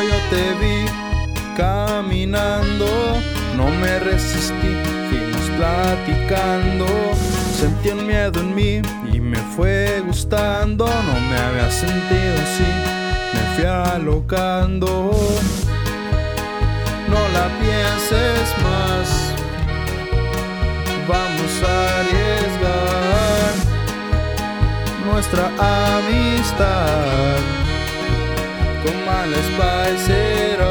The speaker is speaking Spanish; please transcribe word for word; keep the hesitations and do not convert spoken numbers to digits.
yo te vi caminando, no me resistí, fuimos platicando. Sentí el miedo en mí y me fue gustando. No me había sentido así, me fui alocando. No la pienses más, vamos a arriesgar nuestra amistad con mala espalda.